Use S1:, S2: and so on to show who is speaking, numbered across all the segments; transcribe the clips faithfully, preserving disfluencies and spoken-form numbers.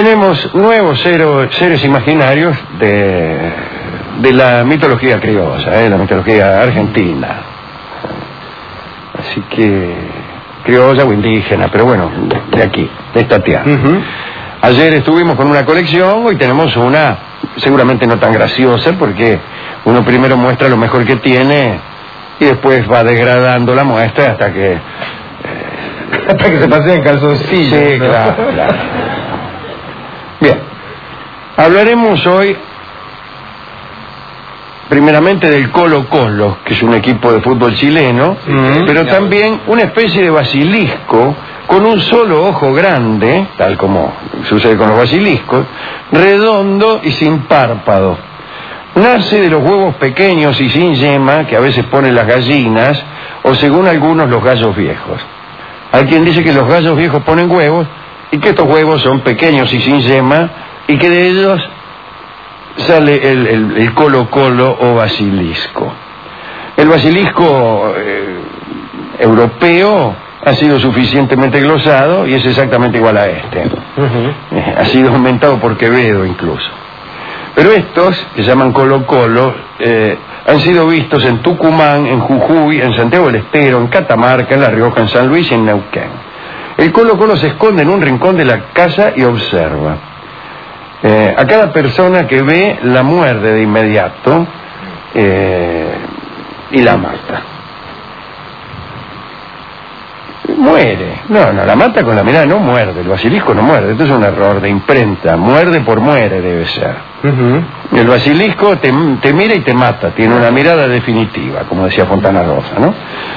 S1: tenemos nuevos cero, seres imaginarios de, de la mitología criolla, ¿eh? La mitología argentina. Así que criolla o indígena, pero bueno, de aquí, de esta tierra. Uh-huh. Ayer estuvimos con una colección, hoy tenemos una seguramente no tan graciosa, porque uno primero muestra lo mejor que tiene y después va degradando la muestra hasta que... Eh,
S2: hasta que se pase en calzoncillo.
S1: Sí, ¿no? Claro, claro. Bien, hablaremos hoy primeramente del Colo Colo, que es un equipo de fútbol chileno, mm-hmm. pero también una especie de basilisco con un solo ojo grande, tal como sucede con los basiliscos, redondo y sin párpado. Nace de los huevos pequeños y sin yema que a veces ponen las gallinas, o según algunos los gallos viejos. Hay quien dice que los gallos viejos ponen huevos y que estos huevos son pequeños y sin yema y que de ellos sale el, el, el Colo Colo o basilisco. El basilisco eh, europeo ha sido suficientemente glosado y es exactamente igual a este. Uh-huh. Eh, ha sido aumentado por Quevedo incluso. Pero estos, que se llaman Colo Colo, eh, han sido vistos en Tucumán, en Jujuy, en Santiago del Estero, en Catamarca, en La Rioja, en San Luis y en Neuquén. El Colo Colo se esconde en un rincón de la casa y observa. Eh, a cada persona que ve la muerde de inmediato eh, y la mata. Muere. No, no, la mata con la mirada, no muerde. El basilisco no muerde. Esto es un error de imprenta. Muerde por muere debe ser. Uh-huh. El basilisco te, te mira y te mata. Tiene una mirada definitiva, como decía Fontana Rosa, ¿no?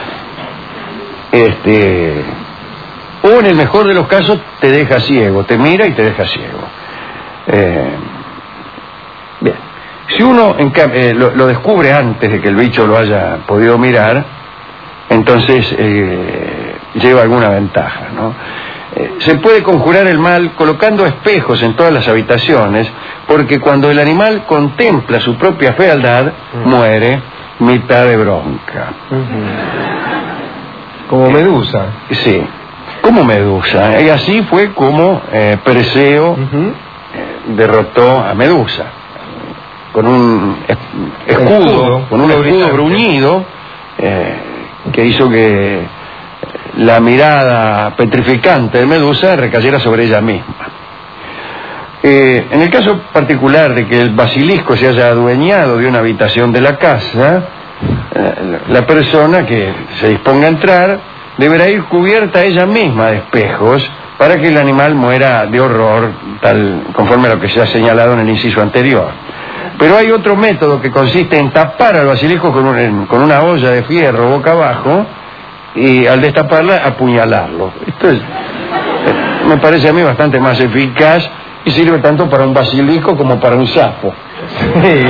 S1: Este, o en el mejor de los casos te deja ciego. Te mira y te deja ciego. Eh, bien. Si uno en, eh, lo, lo descubre antes de que el bicho lo haya podido mirar, entonces eh, lleva alguna ventaja, ¿no? Eh, se puede conjurar el mal colocando espejos en todas las habitaciones, porque cuando el animal contempla su propia fealdad, uh-huh. muere mitad de bronca.
S2: Uh-huh. Como Medusa.
S1: Eh, sí, como Medusa. Y así fue como eh, Perseo uh-huh. eh, derrotó a Medusa. Con un es, escudo, escudo, con un escudo bruñido, eh, que hizo que la mirada petrificante de Medusa recayera sobre ella misma. Eh, en el caso particular de que el basilisco se haya adueñado de una habitación de la casa, eh, la persona que se disponga a entrar deberá ir cubierta ella misma de espejos para que el animal muera de horror, tal conforme a lo que se ha señalado en el inciso anterior. Pero hay otro método que consiste en tapar al basilisco con, un, con una olla de fierro boca abajo y al destaparla apuñalarlo. Esto es, me parece a mí bastante más eficaz y sirve tanto para un basilisco como para un sapo. Sí.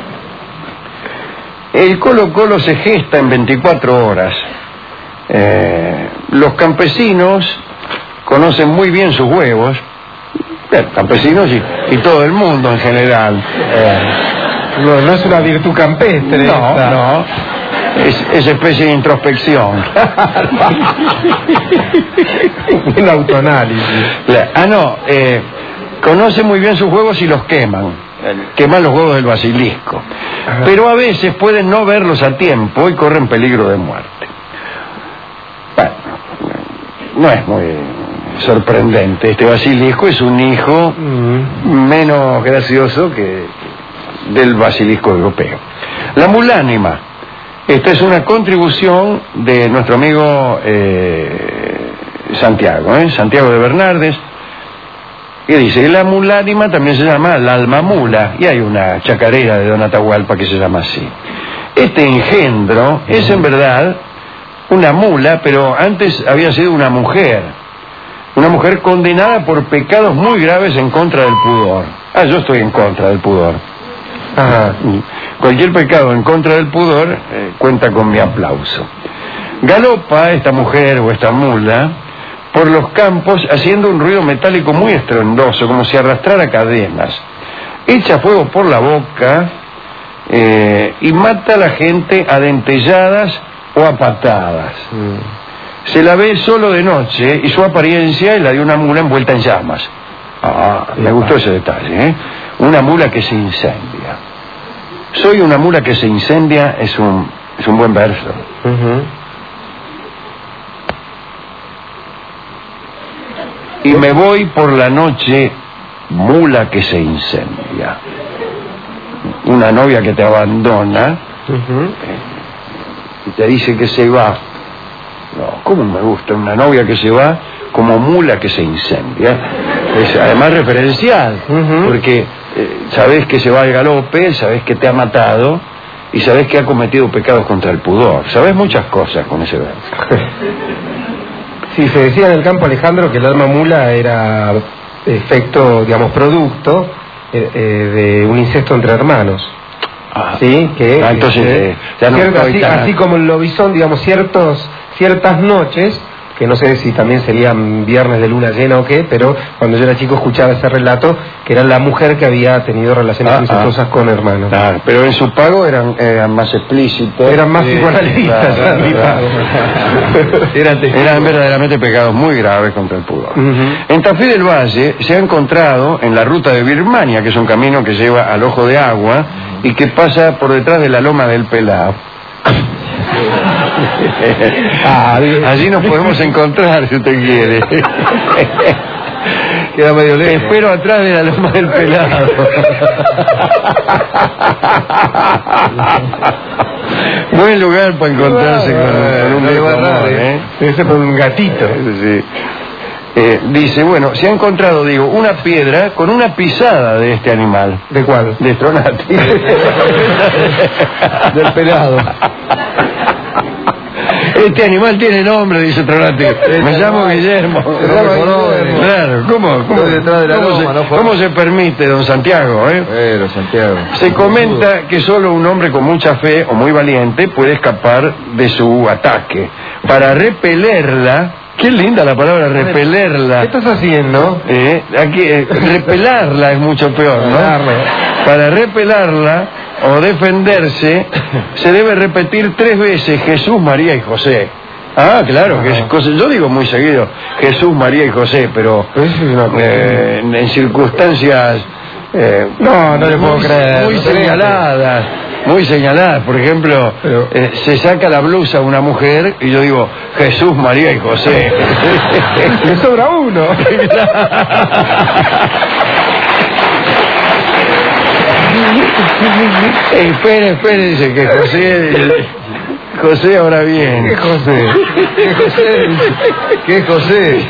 S1: El Colo Colo se gesta en veinticuatro horas. Eh, los campesinos conocen muy bien sus huevos. Bien, campesinos y, y todo el mundo en general. Eh,
S2: no, no es una virtud campestre.
S1: No, esta. no. Es, es especie de introspección.
S2: Un autoanálisis.
S1: La, ah, no. Eh, conoce muy bien sus huevos y los queman. Queman los huevos del basilisco. Ajá. Pero a veces pueden no verlos a tiempo y corren peligro de muerte. Bueno, no es muy sorprendente. Este basilisco es un hijo mm. menos gracioso que del basilisco europeo. La mulánima. Esta es una contribución de nuestro amigo eh, Santiago, ¿eh? Santiago de Bernardes, que dice, la mulánima también se llama la alma mula, y hay una chacarera de Don Atahualpa que se llama así. Este engendro mm. es en verdad una mula, pero antes había sido una mujer. Una mujer condenada por pecados muy graves en contra del pudor. Ah, yo estoy en contra del pudor. Ajá. Cualquier pecado en contra del pudor eh, cuenta con mi aplauso. Galopa esta mujer o esta mula por los campos haciendo un ruido metálico muy estruendoso, como si arrastrara cadenas. Echa fuego por la boca eh, y mata a la gente a dentelladas o a patadas. Mm. Se la ve solo de noche y su apariencia es la de una mula envuelta en llamas. Ah, me gustó ese detalle, ¿eh? Una mula que se incendia. Soy una mula que se incendia es un, es un buen verso.
S2: Uh-huh.
S1: Y me voy por la noche, mula que se incendia. Una novia que te abandona
S2: Uh-huh.
S1: y te dice que se va. No, ¿cómo me gusta una novia que se va como mula que se incendia? Es además referencial,
S2: Uh-huh.
S1: porque eh, sabés que se va al galope, sabés que te ha matado y sabés que ha cometido pecados contra el pudor. Sabés muchas cosas con ese verso.
S2: Sí, se decía en el campo, Alejandro, que el alma mula era efecto, digamos, producto eh, eh, de un incesto entre hermanos.
S1: Ah,
S2: Sí, que
S1: ah, entonces
S2: este,
S1: eh, ya no
S2: cierto,
S1: estoy
S2: así,
S1: tan-
S2: así como el lobizón, digamos, ciertos ciertas noches, que no sé si también serían viernes de luna llena o qué, pero cuando yo era chico escuchaba ese relato, que era la mujer que había tenido relaciones
S1: Ah,
S2: incestuosas
S1: ah.
S2: con hermanos.
S1: Ah, pero en su pago eran, eran más explícitos.
S2: Eran más
S1: Sí,
S2: psicoanalistas.
S1: claro,
S2: mi
S1: claro.
S2: padre.
S1: Eran, eran verdaderamente pecados muy graves contra el pudor.
S2: Ujú.
S1: En Tafí del Valle se ha encontrado en la ruta de Birmania, que es un camino que lleva al Ojo de Agua y que pasa por detrás de la Loma del Pelao.
S2: Ah, bien.
S1: Allí nos podemos encontrar si usted quiere.
S2: Queda medio lejos.
S1: Espero atrás de la Loma del Pelado. Buen lugar para encontrarse con, con un
S2: No le va a
S1: viejo
S2: dar,
S1: amor,
S2: ¿eh?
S1: ¿eh?
S2: Debe ser por un gatito.
S1: Sí. Eh, dice, bueno, se ha encontrado, digo, una piedra con una pisada de este animal.
S2: ¿De cuál?
S1: De Stronati.
S2: Del pelado.
S1: Este animal tiene nombre, dice Tronati. Me llamo Guillermo.
S2: Se llama Guillermo.
S1: Claro, ¿cómo, cómo,
S2: Estoy detrás de la
S1: cómo
S2: loma,
S1: se,
S2: no,
S1: cómo se permite, don Santiago? ¿eh?
S2: Pero, Santiago.
S1: Se comenta que solo un hombre con mucha fe o muy valiente puede escapar de su ataque. Para repelerla, qué linda la palabra repelerla.
S2: ¿Qué estás haciendo?
S1: Eh, aquí, eh, repelarla es mucho peor, ¿no?
S2: Repelarla.
S1: Para repelarla o defenderse, se debe repetir tres veces Jesús, María y José. Ah, claro, que es cosa, yo digo muy seguido Jesús, María y José, pero
S2: Eso es una cosa.
S1: eh, en, en circunstancias eh,
S2: No, no le puedo
S1: muy,
S2: creer.
S1: muy
S2: No te
S1: señaladas, muy señaladas. Por ejemplo,
S2: Pero-
S1: eh, se saca la blusa una mujer y yo digo Jesús, María y José.
S2: Le sobra uno.
S1: Eh, espere, espere, dice que José, José ahora viene.
S2: ¿Qué José? ¿Qué José? ¿Qué José?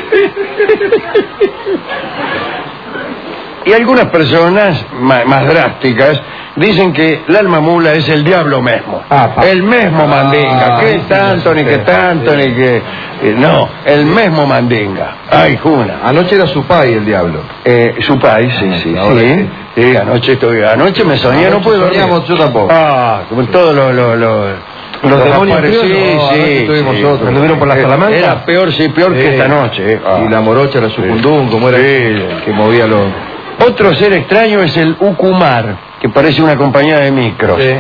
S1: Y algunas personas ma- más drásticas dicen que el alma mula es el diablo mismo.
S2: Ah, pa.
S1: El mismo mandinga.
S2: Ah,
S1: ¿Qué
S2: sí,
S1: tanto,
S2: sí,
S1: ni
S2: sí.
S1: que tanto, ni que... eh, no, el mismo mandinga. Ay, Juna.
S2: Anoche era su pai el diablo.
S1: Eh, su país, sí, sí,
S2: Ahora
S1: sí.
S2: sí.
S1: Sí, anoche estoy, anoche me soñé, no
S2: Anoche
S1: puedo dormir.
S2: soñamos, yo tampoco.
S1: Ah, como todos los, los, los,
S2: Los demonios
S1: aparecidos,
S2: tuyos, no,
S1: sí,
S2: anoche estuvimos
S1: sí.
S2: nosotros. ¿Anduvieron por la
S1: Eh,
S2: Salamanca?
S1: Era peor, sí, peor que
S2: Sí.
S1: esta noche. eh. Ah.
S2: Y la morocha era sucundún, como era
S1: Sí.
S2: que movía los...
S1: Otro ser extraño es el Ucumar, que parece una compañía de micros.
S2: Sí.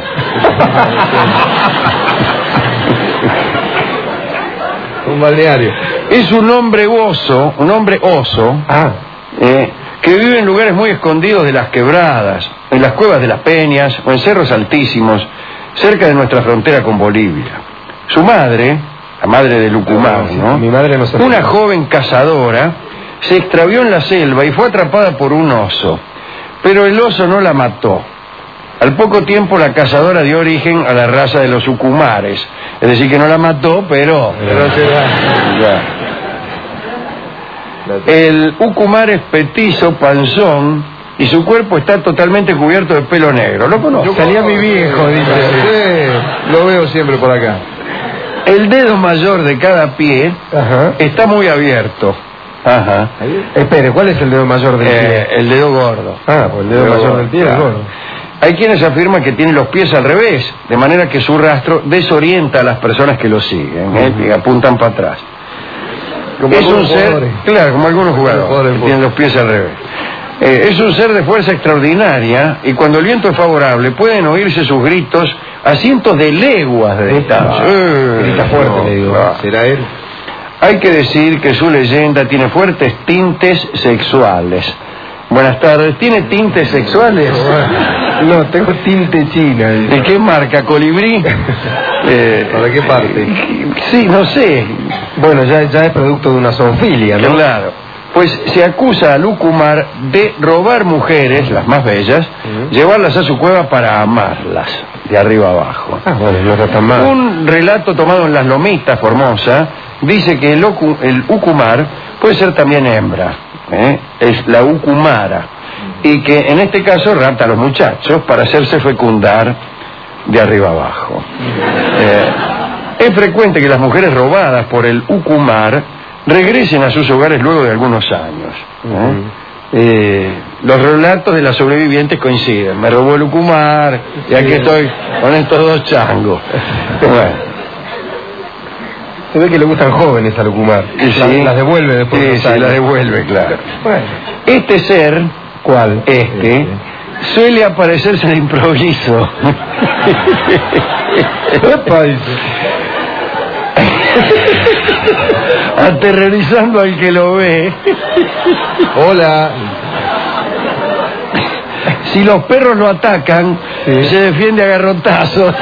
S2: Un balneario.
S1: Es un hombre oso, un hombre oso,
S2: Ah.
S1: eh, que vive en lugares muy escondidos de las quebradas, en las cuevas de las peñas o en cerros altísimos, cerca de nuestra frontera con Bolivia. Su madre, la madre del Ucumar,
S2: Sí,
S1: ¿no?
S2: mi madre no se
S1: Una
S2: acuerda.
S1: joven cazadora se extravió en la selva y fue atrapada por un oso, pero el oso no la mató. Al poco tiempo la cazadora dio origen a la raza de los ucumares, es decir que no la mató, pero...
S2: Pero se
S1: Ya. El ucumar es petizo, panzón, y su cuerpo está totalmente cubierto de pelo negro. ¿Lo conozco?
S2: Salía mi viejo, dice. Sí, lo veo siempre por acá.
S1: El dedo mayor de cada pie
S2: Ajá.
S1: está muy abierto. Ajá.
S2: Espere, ¿cuál es el dedo mayor del
S1: Eh,
S2: pie?
S1: el dedo gordo.
S2: Ah, pues el dedo mayor del pie es
S1: claro.
S2: gordo.
S1: Hay quienes afirman que tiene los pies al revés, de manera que su rastro desorienta a las personas que lo siguen, ¿eh? Y apuntan para atrás.
S2: Como
S1: Es un
S2: algunos
S1: ser,
S2: jugadores.
S1: claro, como algunos jugadores,
S2: jugadores,
S1: que
S2: por-
S1: tienen los pies al revés. Eh, es un ser de fuerza extraordinaria y cuando el viento es favorable pueden oírse sus gritos a cientos de leguas de distancia. Eh,
S2: Grita fuerte,
S1: no,
S2: le digo.
S1: claro.
S2: ¿Será él?
S1: Hay que decir que su leyenda tiene fuertes tintes sexuales. Buenas tardes. ¿Tiene tintes sexuales?
S2: No, tengo tinte china.
S1: ¿De qué marca? ¿Colibrí?
S2: eh, ¿Para qué parte?
S1: Sí, no sé.
S2: Bueno, ya, ya es producto de una zoofilia, ¿no?
S1: Claro. Pues se acusa a Lucumar de robar mujeres, las más bellas, uh-huh. llevarlas a su cueva para amarlas, de arriba abajo.
S2: Ah, bueno, no está tan mal.
S1: Un relato tomado en Las Lomitas, Formosa, dice que el, ocu, el ucumar puede ser también hembra, ¿eh? Es la ucumara, y que en este caso rapta a los muchachos para hacerse fecundar de arriba abajo. Eh, es frecuente que las mujeres robadas por el ucumar regresen a sus hogares luego de algunos años. ¿eh? Uh-huh. Eh, los relatos de las sobrevivientes coinciden. Me robó el ucumar y aquí sí. estoy con estos dos changos. Bueno.
S2: Se ve que le gustan jóvenes al ucumar.
S1: Sí.
S2: Las, las devuelve después.
S1: Sí, sí, las devuelve, claro. Bueno. Este ser,
S2: ¿cuál?
S1: Este, este. suele aparecerse de improviso.
S2: Epa, dice.
S1: Aterrorizando al que lo ve.
S2: Hola.
S1: Si los perros lo atacan, sí. se defiende a garrotazos.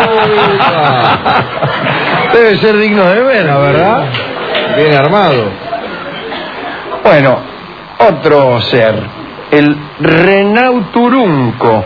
S1: Debe ser digno de ver, la verdad.
S2: Bien armado.
S1: Bueno, otro ser, el renauturunco.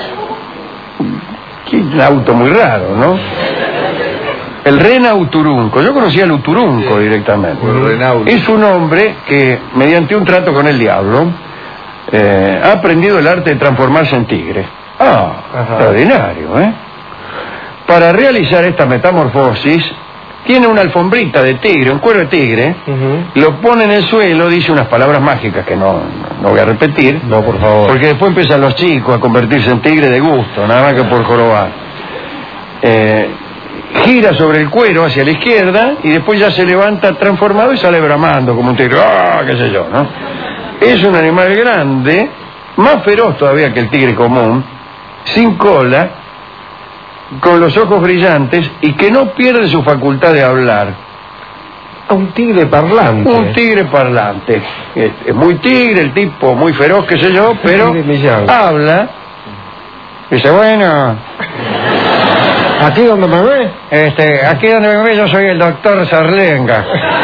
S1: Qué auto muy raro, ¿no? El renauturunco. Yo conocía al uturunco directamente. Es un hombre que, mediante un trato con el diablo, eh, ha aprendido el arte de transformarse en tigre. Ah, Ajá. extraordinario, ¿eh? Para realizar esta metamorfosis, tiene una alfombrita de tigre, un cuero de tigre, uh-huh. lo pone en el suelo, dice unas palabras mágicas que no, no, no voy a repetir.
S2: No, por favor.
S1: Porque después empiezan los chicos a convertirse en tigre de gusto, nada más que por jorobar. Eh... gira sobre el cuero hacia la izquierda y después ya se levanta transformado y sale bramando como un tigre, ¡ah! qué sé yo, ¿no? Es un animal grande, más feroz todavía que el tigre común, sin cola, con los ojos brillantes y que no pierde su facultad de hablar.
S2: Un tigre parlante.
S1: Un tigre parlante. Es, es muy tigre, el tipo muy feroz, qué sé yo, pero habla. Dice, bueno...
S2: ¿Aquí donde me ve?
S1: Este, aquí donde me ve yo soy el doctor Sarlenga.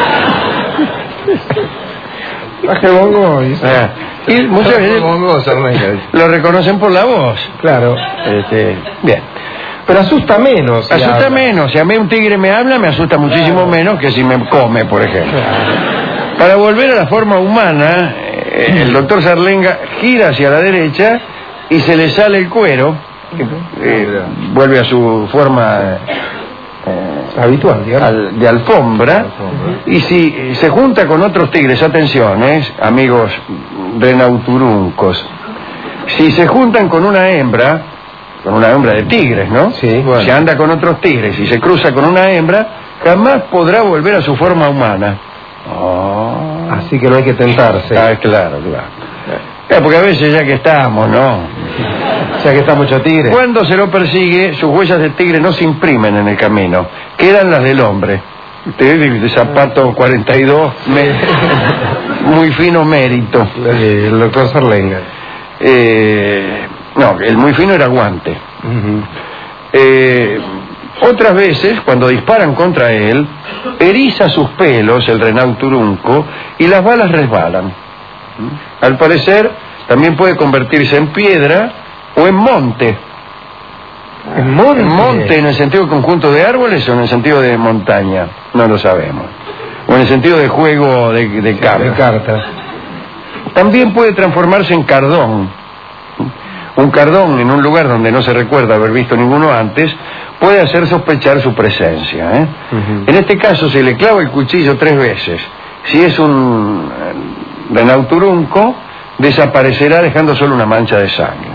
S2: Baje bongo. Eh,
S1: y muchas veces
S2: bongo, Sarlenga.
S1: Lo reconocen por la voz.
S2: Claro.
S1: Este, bien.
S2: Pero asusta menos. Si
S1: asusta
S2: habla.
S1: menos. Si a mí un tigre me habla, me asusta muchísimo claro. menos que si me come, por ejemplo. Claro. Para volver a la forma humana, eh, el doctor Sarlenga gira hacia la derecha y se le sale el cuero. Eh, vuelve a su forma eh,
S2: habitual,
S1: al, de alfombra, alfombra y si se junta con otros tigres, atención, eh, amigos renauturuncos, si se juntan con una hembra, con una hembra de tigres, ¿no?
S2: Sí, bueno.
S1: Si anda con otros tigres y se cruza con una hembra, jamás podrá volver a su forma humana.
S2: Oh. Así que no hay que tentarse.
S1: Ah, claro, claro. Eh, porque a veces ya que estamos, ¿no?
S2: Ya que está mucho tigre.
S1: Cuando se lo persigue, sus huellas de tigre no se imprimen en el camino, quedan las del hombre. Usted de zapato cuarenta y dos, me, muy fino mérito.
S2: El doctor Sarlenga.
S1: Eh, no, el muy fino era guante. Uh-huh. Eh, otras veces, cuando disparan contra él, eriza sus pelos, el renauturunco, y las balas resbalan. Al parecer, también puede convertirse en piedra o en monte.
S2: ¿En monte?
S1: En monte en el sentido de conjunto de árboles o en el sentido de montaña, no lo sabemos. O en el sentido de juego de, de, cartas.
S2: de cartas.
S1: También puede transformarse en cardón. Un cardón en un lugar donde no se recuerda haber visto ninguno antes puede hacer sospechar su presencia, ¿eh? Uh-huh. En este caso se le clava el cuchillo tres veces. Si es un renauturunco, desaparecerá dejando solo una mancha de sangre.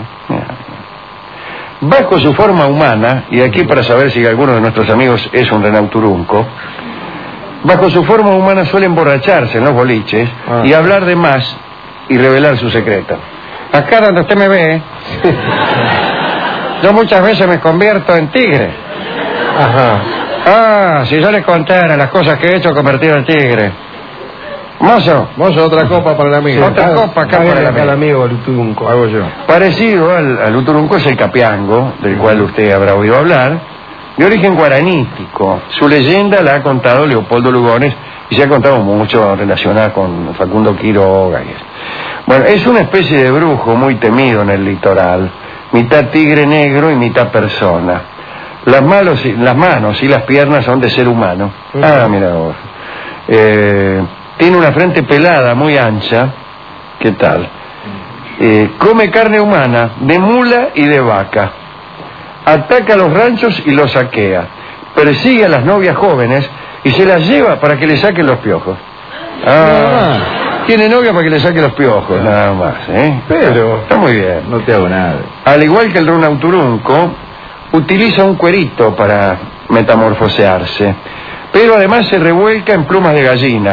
S1: Bajo su forma humana, y aquí para saber si alguno de nuestros amigos es un renauturunco, bajo su forma humana suele emborracharse en los boliches ah. y hablar de más y revelar su secreto. Acá donde usted me ve, yo muchas veces me convierto en tigre.
S2: Ajá.
S1: Ah, si yo les contara las cosas que he hecho convertido en tigre. Mozo.
S3: Mozo, otra copa para el amigo.
S1: Otra
S3: Ah,
S1: copa acá para el amigo.
S2: el amigo el Uturunco.
S3: Hago yo.
S1: Parecido al, al Uturunco es el capiango, del cual usted habrá oído hablar, de origen guaranítico. Su leyenda la ha contado Leopoldo Lugones y se ha contado mucho relacionada con Facundo Quiroga. Y eso. Bueno, es una especie de brujo muy temido en el litoral, mitad tigre negro y mitad persona. Las, manos y, las manos y las piernas son de ser humano. Uh-huh. Ah, mira vos. Eh, tiene una frente pelada, muy ancha. ¿Qué tal? Eh, come carne humana, de mula y de vaca. Ataca a los ranchos y los saquea. Persigue a las novias jóvenes y se las lleva para que le saquen los piojos. Ah, tiene novia para que le saque los piojos, nada más, ¿eh?
S3: Pero
S1: está muy bien.
S3: No te hago nada.
S1: Al igual que el runauturunco, utiliza un cuerito para metamorfosearse, pero además se revuelca en plumas de gallina.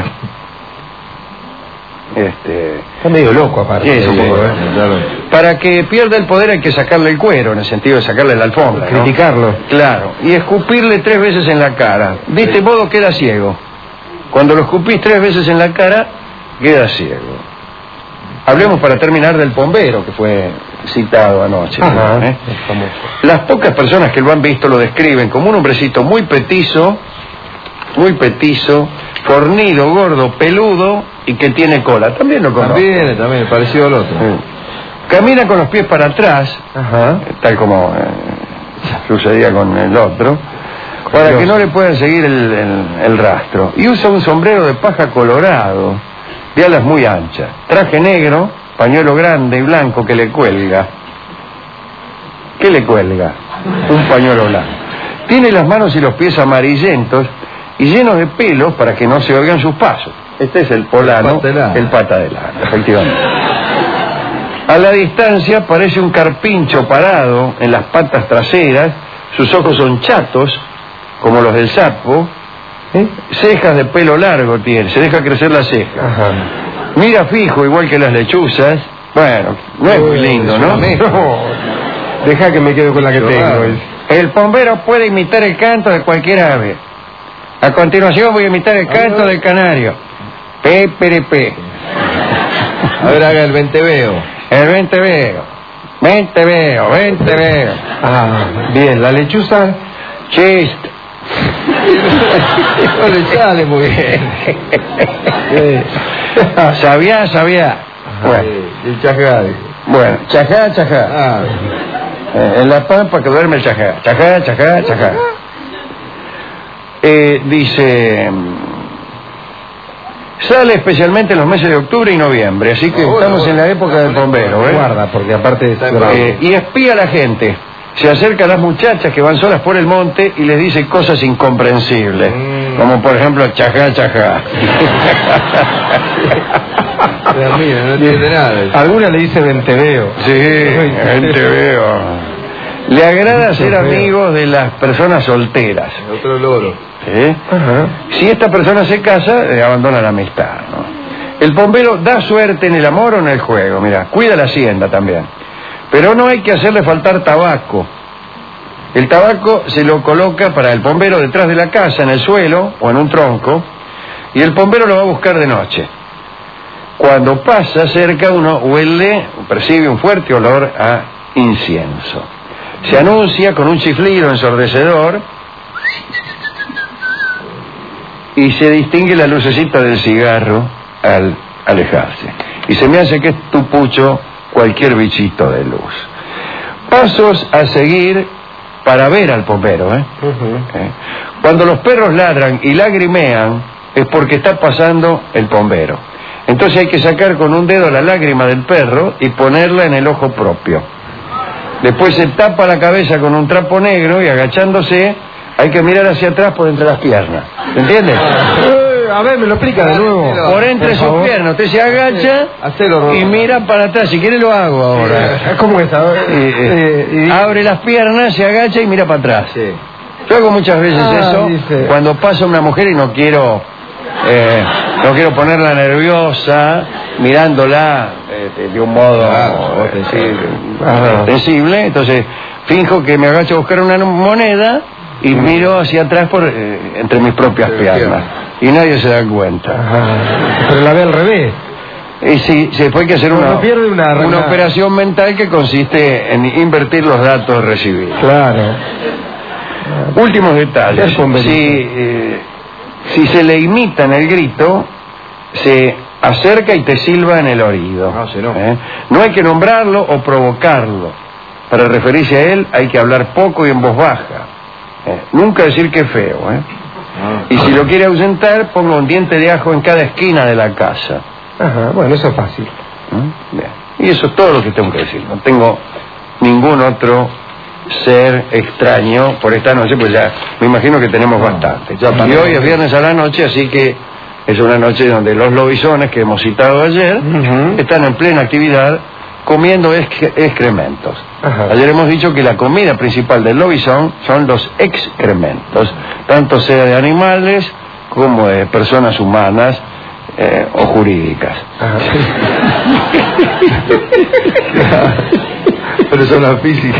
S1: Este,
S2: está medio loco aparte.
S1: Sí, sí,
S2: poco,
S1: sí.
S2: ¿eh?
S3: Claro.
S1: Para que pierda el poder hay que sacarle el cuero, en el sentido de sacarle la alfombra, ¿no?
S2: Criticarlo.
S1: Claro, y escupirle tres veces en la cara. De este modo queda ciego. Cuando lo escupís tres veces en la cara, queda ciego. Hablemos para terminar del pombero que fue citado anoche.
S2: Ajá,
S1: ¿eh?
S2: es famoso.
S1: Las pocas personas que lo han visto lo describen como un hombrecito muy petizo, muy petizo, fornido, gordo, peludo y que tiene cola. También lo conozco.
S3: También, también, parecido al otro.
S1: Sí. Camina con los pies para atrás,
S2: Ajá.
S1: tal como eh, sucedía con el otro, para que no le puedan seguir el, el, el rastro. Y usa un sombrero de paja colorado, de alas muy anchas, traje negro, pañuelo grande y blanco que le cuelga. ¿Qué le cuelga? Un pañuelo blanco. Tiene las manos y los pies amarillentos y llenos de pelos para que no se oigan sus pasos. Este es el polano, el pata de lana, efectivamente. A la distancia parece un carpincho parado en las patas traseras, sus ojos son chatos, como los del sapo, ¿eh? Cejas de pelo largo tiene, se deja crecer la ceja.
S2: Ajá.
S1: Mira fijo, igual que las lechuzas. Bueno, no es muy lindo, ¿no?
S2: No. Deja que me quedo con la que tengo.
S1: El pombero puede imitar el canto de cualquier ave. A continuación voy a imitar el canto del canario. Pe, pere, pe.
S3: A ver, haga el venteveo.
S1: El venteveo. Venteveo, venteveo.
S2: Ah, bien, la lechuza.
S1: Chiste.
S3: No le sale muy bien.
S1: Sabía, sabía. Bueno,
S3: El chajá.
S1: bueno, chajá, chajá.
S3: Ah,
S1: Eh, en la pampa que duerme el chajá. Chajá, chajá, chajá. Eh, dice... Sale especialmente en los meses de octubre y noviembre, así que
S3: Ah, bueno,
S1: estamos
S3: bueno.
S1: en la época del bombero, ¿eh?
S2: Guarda, porque aparte
S3: Está
S2: es
S3: en
S1: Eh, y espía a la gente. Se acerca a las muchachas que van solas por el monte y les dice cosas incomprensibles.
S3: Mm.
S1: Como por ejemplo, chajá, chajá.
S3: Dios mío, no entiende nada.
S2: Alguna le dice venteveo.
S1: Sí, gente veo. Le agrada ser amigos de las personas solteras.
S3: Otro loro.
S1: ¿Sí?
S2: Ajá.
S1: Si esta persona se casa, eh, abandona la amistad, ¿no? El bombero da suerte en el amor o en el juego. Mira, cuida la hacienda también. Pero no hay que hacerle faltar tabaco. El tabaco se lo coloca para el bombero detrás de la casa, en el suelo o en un tronco, y el bombero lo va a buscar de noche. Cuando pasa cerca, uno huele, percibe un fuerte olor a incienso. Se anuncia con un chiflido ensordecedor y se distingue la lucecita del cigarro al alejarse. Y se me hace que es tupucho cualquier bichito de luz. Pasos a seguir para ver al bombero, ¿eh?
S2: Uh-huh.
S1: ¿Eh? Cuando los perros ladran y lagrimean es porque está pasando el bombero. Entonces hay que sacar con un dedo la lágrima del perro y ponerla en el ojo propio. Después se tapa la cabeza con un trapo negro y agachándose hay que mirar hacia atrás por entre las piernas. ¿Entiendes?
S2: Eh, a ver, me lo explica de nuevo.
S1: Por entre
S2: Por
S1: sus
S2: favor.
S1: piernas. Usted se agacha
S3: Hacelo,
S1: y mira para atrás. Si quiere lo hago ahora.
S2: ¿Cómo es? A ver,
S1: Eh, eh,
S2: eh, y-
S1: abre las piernas, se agacha y mira para atrás.
S3: Sí.
S1: Yo hago muchas veces
S2: Ah,
S1: eso
S2: dice.
S1: cuando pasa una mujer y no quiero eh, no quiero ponerla nerviosa mirándola eh, de, de un modo
S3: Claro,
S1: eh,
S3: ostensible.
S1: eh, ostensible. Entonces finjo que me agacho a buscar una moneda y miro hacia atrás por eh, entre mis propias
S3: Pero
S1: piernas. Y nadie se da cuenta.
S2: Ajá. Pero la ve al revés.
S1: Y sí, se fue que hacer
S2: No,
S1: una,
S2: no pierde una-
S1: una
S2: una-
S1: operación mental que consiste en invertir los datos recibidos.
S2: Claro.
S1: Últimos detalles.
S2: Es conveniente.
S1: Si, eh, si se le imita en el grito, se acerca y te silba en el oído.
S3: Ah, sí, no.
S1: ¿Eh? No hay que nombrarlo o provocarlo. Para referirse a él hay que hablar poco y en voz baja. ¿Eh? Nunca decir que es feo. ¿eh?
S3: Ah.
S1: Y si lo quiere ahuyentar, ponga un diente de ajo en cada esquina de la casa.
S2: Ajá, bueno, eso es fácil.
S1: ¿Mm? Bien. Y eso es todo lo que tengo que decir. No tengo ningún otro ser extraño por esta noche, pues ya me imagino que tenemos
S3: No,
S1: bastante.
S3: ya
S1: y
S3: tenemos.
S1: hoy es viernes a la noche, así que es una noche donde los lobisones que hemos citado ayer
S2: Ujú.
S1: están en plena actividad comiendo exc- excrementos.
S2: Ajá.
S1: Ayer hemos dicho que la comida principal del lobizón son los excrementos, tanto sea de animales como de personas humanas eh, o jurídicas.
S2: Ajá.
S3: Persona física.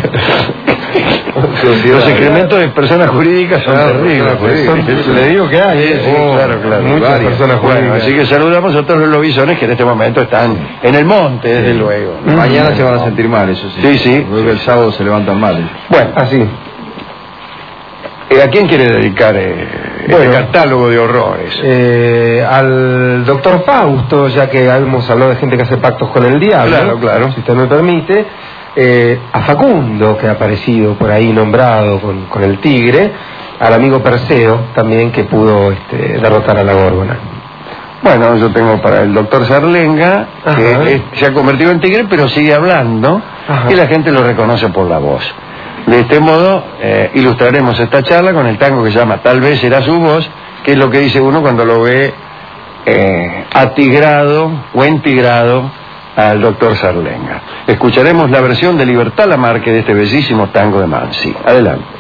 S1: Los excrementos de personas jurídicas son
S3: Claro,
S1: terribles.
S3: personas jurídicas.
S1: Son- le digo que hay,
S2: Sí,
S1: ¿eh?
S2: sí,
S1: Oh,
S2: claro, claro.
S1: muchas
S2: Varias.
S1: personas
S2: Bueno,
S1: jurídicas. Así que saludamos a todos los lobisones que en este momento están en el monte, desde luego. ¿no?
S3: Mañana se van a sentir mal, eso sí.
S1: Sí, sí.
S3: Luego el sábado se levantan mal.
S1: Bueno,
S2: Así.
S1: eh, ¿a quién quiere dedicar eh,
S2: Bueno.
S1: este catálogo de horrores?
S2: Eh, al doctor Fausto, ya que hemos hablado de gente que hace pactos con el diablo.
S1: Claro, claro.
S2: Si usted me permite. Eh, a Facundo, que ha aparecido por ahí nombrado con, con el tigre. Al amigo Perseo, también, que pudo este, derrotar a la Górgona.
S1: Bueno, yo tengo para el doctor Sarlenga,
S2: Ajá.
S1: que es- se ha convertido en tigre, pero sigue hablando,
S2: Ajá.
S1: y la gente lo reconoce por la voz. De este modo, eh, ilustraremos esta charla con el tango que se llama Tal vez será su voz, que es lo que dice uno cuando lo ve eh, atigrado o entigrado al doctor Sarlenga. Escucharemos la versión de Libertad Lamarque de este bellísimo tango de Mansi. Adelante.